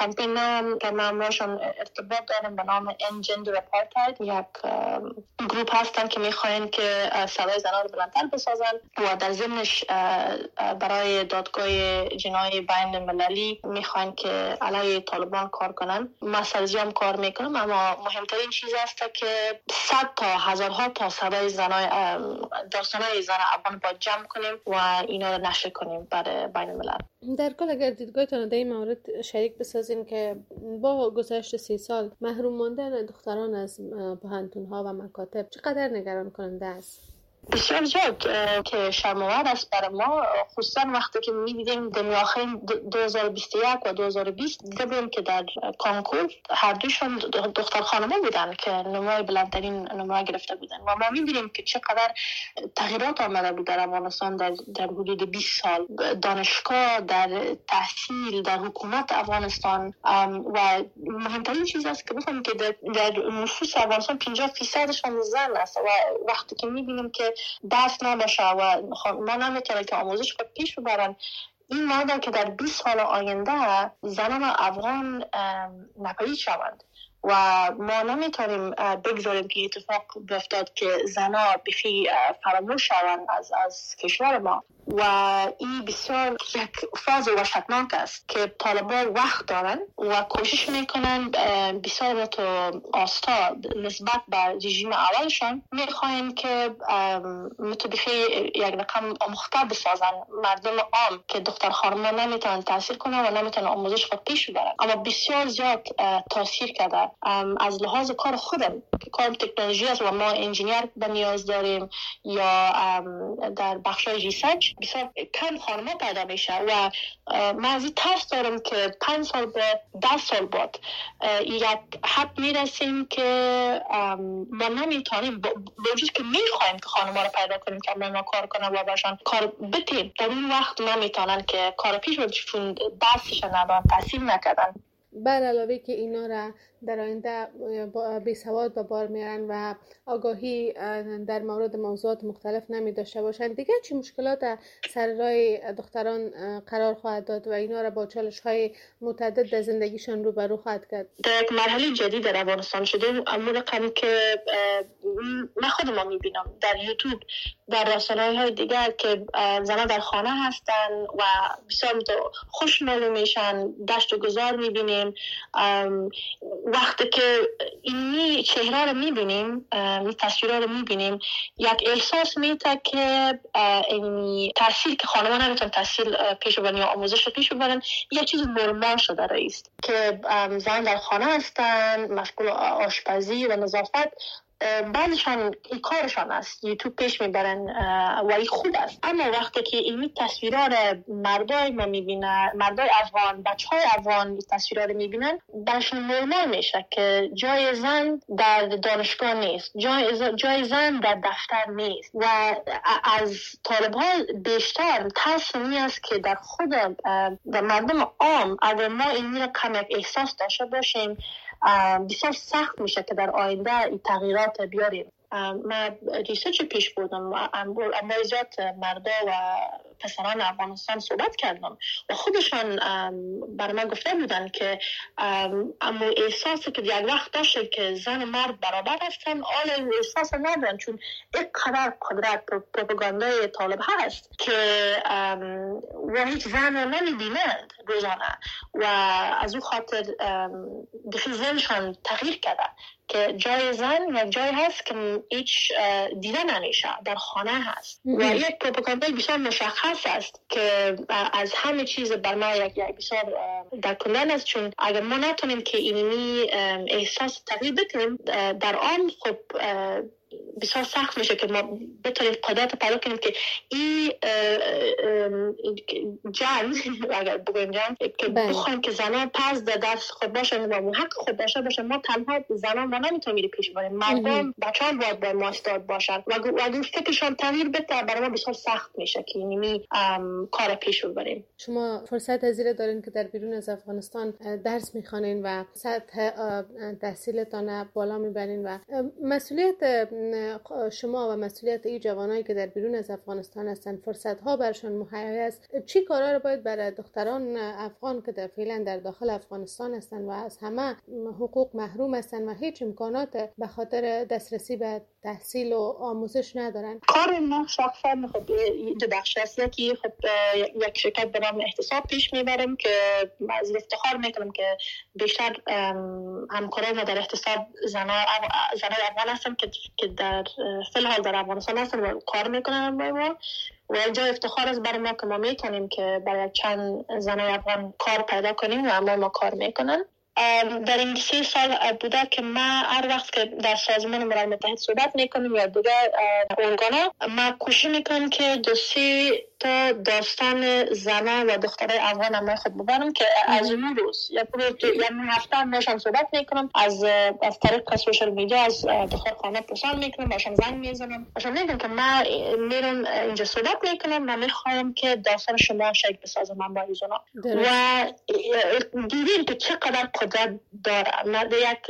کمپین که من باشون ارتباط دارم به نام End Gender Apartheid. یک گروپ هستن که میخواین که صدای زنان رو بلندتر بسازن و در ضمنش برای دادگاه جنایی بین المللی میخواین که علیه طالبان کار کنن. ما سرزیام کار میکنم، اما مهمترین چیز است که 100 تا هزارها تا صدای زنای داستانای زن افغان با جمع کنیم و اینا رو نشر کنیم برای بین الملل. در کل اگر دیدگاهتان در این مورد شریک بسازین که با گذشت 30 سال محروم ماندن دختران از پوهنتون‌ها و مکاتب چقدر نگران کننده است؟ بسیار زیاد که شرم‌آور است برای ما، خصوصا وقتی که می‌بینیم در آخرین 2021 و 2020 دیدیم که در کنکور هر دوشون دختر خانم‌ها بودن که نمره بلندترین نمره گرفته بودن و ما می‌بینیم که چقدر تغییرات آمده بود در افغانستان در حدود 20 سال. دانشگاه، در تحصیل، در حکومت افغانستان و مهمترین چیز است که بفهمیم که در نفوس افغانستان 50% زن است و وقتی که می‌بینیم که دست نباشه و ما نمیتونه که آموزش خود پیش ببرن، این معنی که در 20 سال آینده زنان افغان ناپدید شوند و ما نمیتونیم بگذاریم که اتفاق بیفتاد که زنان بخی فراموش شوند از کشور ما و این بسیار یک فاز وحشتناک است که طالبان وقت دارن و کوشش میکنن بسیار آستا نسبت به رژیم اولشان میخواین که متبخی یک رقم مختلف بسازن مردم عام که دختر خانمان نمیتونن تحصیل کنن و نمیتونن آموزش خود پیش ببرن. اما بسیار زیاد تاثیر کرده از لحاظ کار خودم که کار تکنولوژی است و ما انجینیر به نیاز داریم یا در بخش ریسرچ بسیار کم خانم‌ها پیدا میشه و من از این ترس دارم که 5 سال بعد 10 سال بعد یک حد میرسیم که ما نمیتونیم با وجود که میخوایم که خانم‌ها رو پیدا کنیم که ما کار کنن و باشن کار بتیم، در این وقت نمیتونن که کار پیش ببرن چون درسش ندارن، تحصیل نکردن. بر علاوه که اینا را در آینده بیسواد به بار میارن و آگاهی در مورد موضوعات مختلف نمی داشته باشن، دیگه چی مشکلات سر راه دختران قرار خواهد داد و اینا را با چالش‌های متعدد در زندگیشان روبرو خواهد کرد؟ در یک مرحله جدید در افغانستان شده، اما رقمی که من خودم میبینم در یوتیوب، در رسانه‌های دیگر که زنان در خانه هستن و بسیار خوش معلوم میشن، دشت و گذار میبینیم. وقتی که این چهره رو میبینیم، این تصویرها رو میبینیم، یک احساس میده که این تحصیل که خانمان نمیتونن تحصیل پیش ببرن یا آموزش پیش ببرن یه چیز نرمال شده رئیست که زن در خانه هستن مسئول آشپزی و نظافت، بعضیشان این کارشان است، یوتیوب پیش میبرن و این خوب است. اما وقتی که این تصویرها رو مردای ما میبینن، مردای افغان، بچهای افغان تصویرها رو میبینن، برشون نرمال میشه که جای زن در دانشگاه نیست، جای زن در دفتر نیست و از طالب‌ها بیشتر ترس این است که در خود در مردم عام اگر ما این رو کم یک احساس داشته باشیم بسیار سخت میشه که در آینده این تغییرات بیاریم. من ریسرچ پیش بردم، اما زیاد مردا و پسران افغانستان صحبت کردم و خودشان برای من گفته بودن که اما احساسی که یک وقت داشته که زن و مرد برابر هستن، آن احساس ندارن چون اینقدر قدرت پروپاگاندای طالب هست که و هیچ زن رو نمیبینند روزانه و از او خاطر بخی ذهنشان تغییر کرده که جای زن یک جای هست که هیچ دیده نمیشه، در خانه هست و یک پروپاگاندای بسیار مشخص است که از همه چیز بر ما یک بسیار در کنن است، چون اگر ما نتونیم که اینی احساس تغییر بدیم در آن خب بسیار سخت میشه که ما بتونیم قدرت پیدا کنیم که این جنگ اگر بگویم جنگ که بخوایم که زنان پس در دست خود باشن و محق خود داشته باشن، ما تنها زنان ما نمیتونیم میره پیش بریم، مردم بچه‌ها باید با ما استاد باشن و اگر فکرشان تغییر بده برای ما بسیار سخت میشه که اینی کار پیش ببریم. شما فرصت از دارین که در بیرون از افغانستان درس میخوانین و سطح تحصیلتان بالا میبرین و مسئولیت شما و مسئولیت این جوانایی که در بیرون از افغانستان هستند فرصت ها برشان مهیا است، چی کارا رو باید برای دختران افغان که فعلا در داخل افغانستان هستند و از همه حقوق محروم هستند و هیچ امکانات به خاطر دسترسی به تحصیل و آموزش ندارن؟ کار ما شخصا خب دو بخش است. یکی خب یک شرکت به نام احتساب پیش میبریم که از افتخار میکنم که بیشتر همکارای ما در احتساب زنای افغان هستن که در فی الحال در افغانستان هستن و کار میکنن با ما و اینجا افتخار است برای ما که ما میتونیم که برای چند زنای افغان کار پیدا کنیم و ما کار میکنن. در این 3 سال بوده که ما هر وقت که در سازمان ملل متحد صحبت میکنیم یا دیگر ارگانا، ما کوشش میکنیم که 2-3 تا داستان زنان و دخترای افغان هم خود ببرم که از اون روز یا هفته ماشان صحبت میکنم، از طریق سوشال میدیا از دخترخانه پرسان میکنم، باشم زنگ میزنم، باشم میگم که من میرم اینجا صحبت میکنم و میخوایم که داستان شما شکل بسازم من با ایزونا و دیدیم که چقدر قدرت داره. من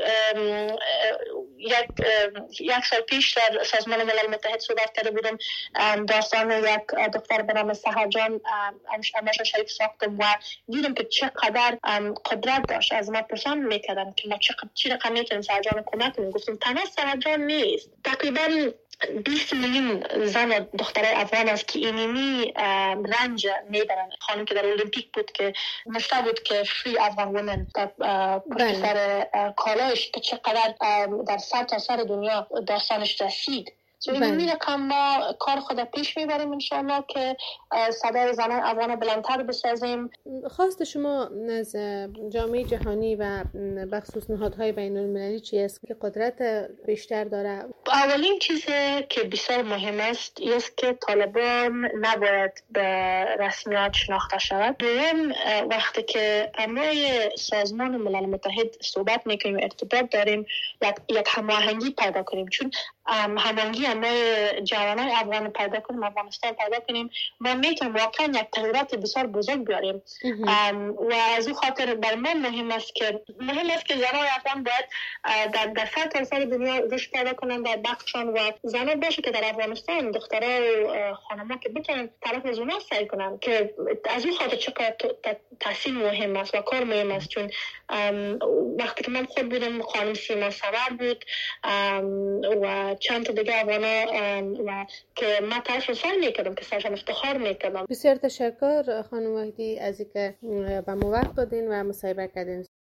یک سال پیش در سازمان ملل متحد صحبت کرده بودم، داستان یک دختر به نام سحر جان همشون شریک ساختم و دیدم که چقدر قدرت داشت. از ما پرسان میکردن که ما چی رقم میتونیم سحر جان کمک کنیم. گفتم تنها سحر جان نیست، تقریبا 20 میلیون زن و دخترای افغان است که اینمی رنج میبرن. خانم که در المپیک بود که نشته بود که فری افغان وومن پشت سر کالاش که چقدر در سر دنیا داستانش رسید. این رقم ما کار خود پیش میبریم انشاءالله که صدای زنان افغان بلندتر بسازیم. خواست شما از جامعه جهانی و بخصوص نهادهای بین المللی چی است که قدرت بیشتر داره؟ اولین چیزی که بسیار مهم است که طالبان نباید به رسمیت شناخته شود. دوم، وقتی که امای سازمان ملل متحد صحبت میکنیم ارتباط داریم یک هماهنگی پیدا کنیم، چون هماهنگی امای جوانای افغان پیدا کنیم، افغانستان پیدا کنیم، ما میتونیم واقعا یک تغییرات بسیار بزرگ بیاریم و از این خاطر برای ما مهم است که زنای افغان باید در سر دنیا رشد پیدا کنن در بخشان و زنان باشه که در افغانستان دخترها و خانم‌ها که بتونن طرف از اونها سعی کنن که از این خاطر چقدر تحصیل مهم است و کار مهم است. چون وقتی که من خود بودم خانم سیما سمر بود و چند تا دیگه افغانا و که من طرف رو سر میکردم که سرشان افتخار میکردم. بسیار تشکر خانم وحیدی از اینکه به ما وقت دادین و مصاحبه کردین.